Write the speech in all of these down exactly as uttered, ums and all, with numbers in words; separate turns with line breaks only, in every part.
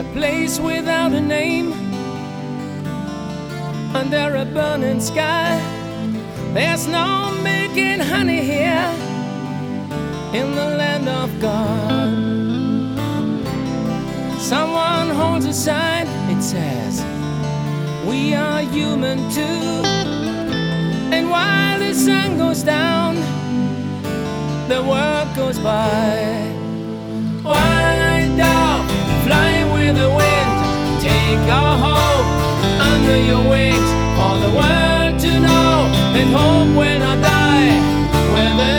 place without a name, under a burning sky. There's no milk and honey here in the land of God. Someone holds a sign, it says, we are human too. And while the sun goes down, the world goes by. Wind up, fly with the wind, take our hope under your wings, for the world to know that hope will not die when the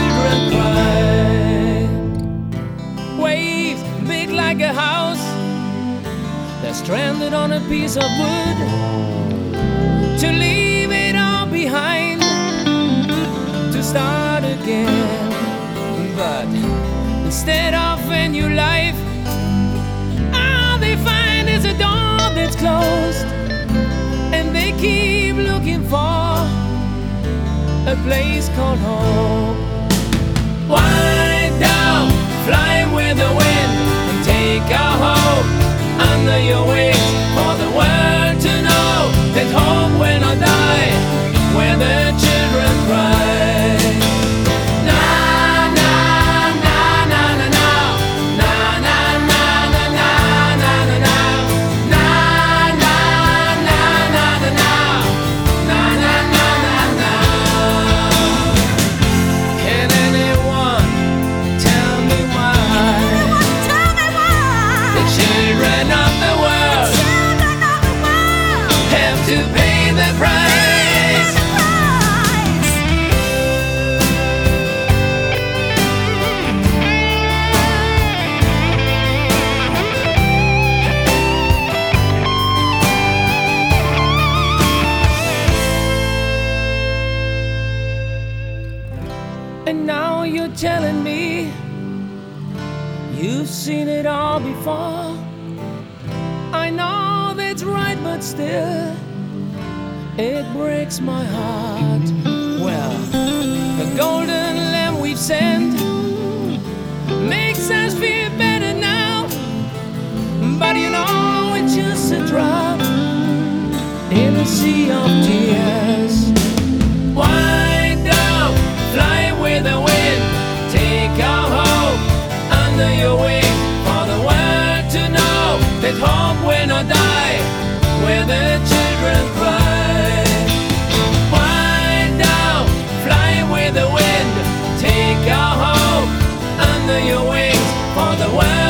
children cry. Waves big like a house, they're stranded on a piece of wood, to leave it all behind, to start again. But instead of a new life, all they find is a door that's closed, and they keep looking for a place called hope. Wind down, fly with the wind, and take our hope under your wings, for the world to know that hope will not die where the children cry. To pay the price. And now you're telling me you've seen it all before. I know that's right, but still it breaks my heart. Well, the golden lamb we've sent makes us feel better now, but you know it's just a drop in a sea of tears. Wind up, fly with the wind, take our hope under your wing, for the world to know that hope will not die where the children cry. Take our hope under your wings, for the world